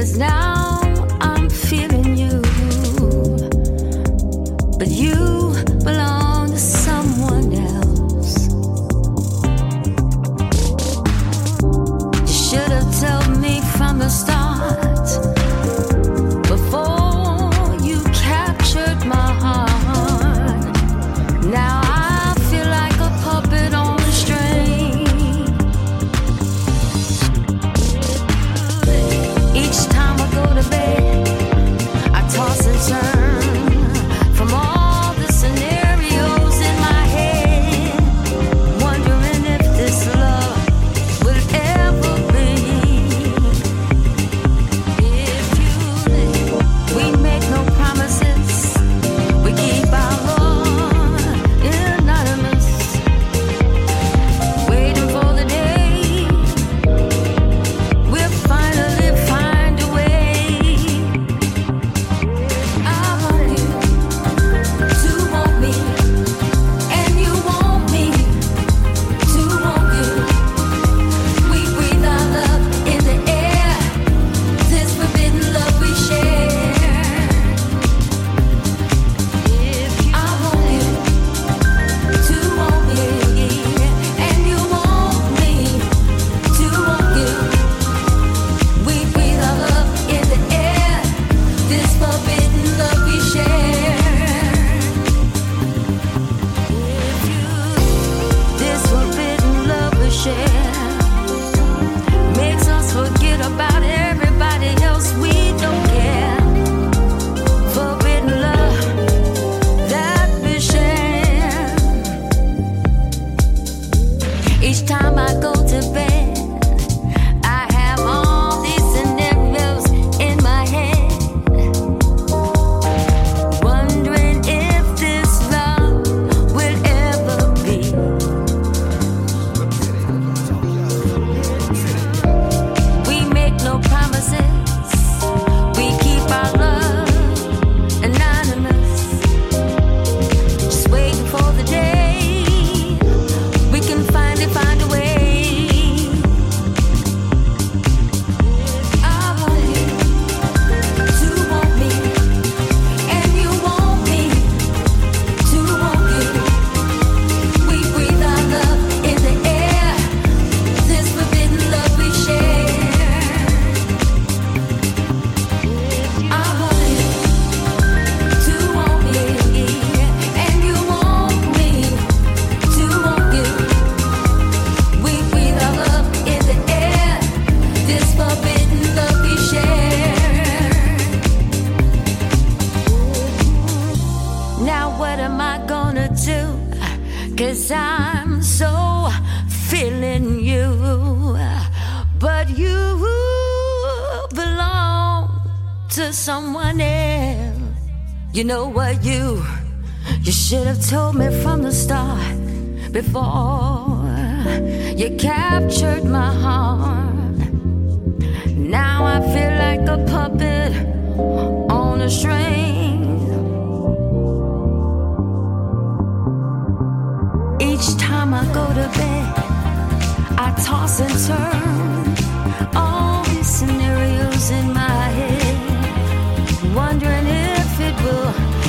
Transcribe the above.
'Cause now I'm feeling you, but you belong to someone else. You should have told me from the start, before you captured my heart. Now I feel like a puppet on a string. Each time I go to bed, I toss and turn from all the scenarios in my head, wondering if this love will ever be. If you live, we make no promises, we keep our love anonymous, waiting for the day we'll finally find a way. I want you to want me, and you want me to want you. We breathe our love in the air, this forbidden love we share. I want you to want me, and you want me to want you. We breathe our love in the air, this forbidden love we share. This forbidden love we share makes us forget about everybody else. We don't care. Forbidden love that we share. Each time I go to bed, I have all these scenarios in my head, wondering if this love will ever be. We make no promises, we keep our love anonymous, just waiting for the day we can finally find a way. I want you to want me, and you want me to want you. We breathe our love in the air, this forbidden love we share. I want you to want me, and you want me to want you. We breathe our love in the air, this forbidden love we share. Now what am I gonna do? 'Cause I'm so feeling you, but you belong to someone else. You know what, you should have told me from the start, before you captured my heart. Now I feel like a puppet on a string. Each time I go to bed, I toss and turn all these scenarios in my head, wondering if it will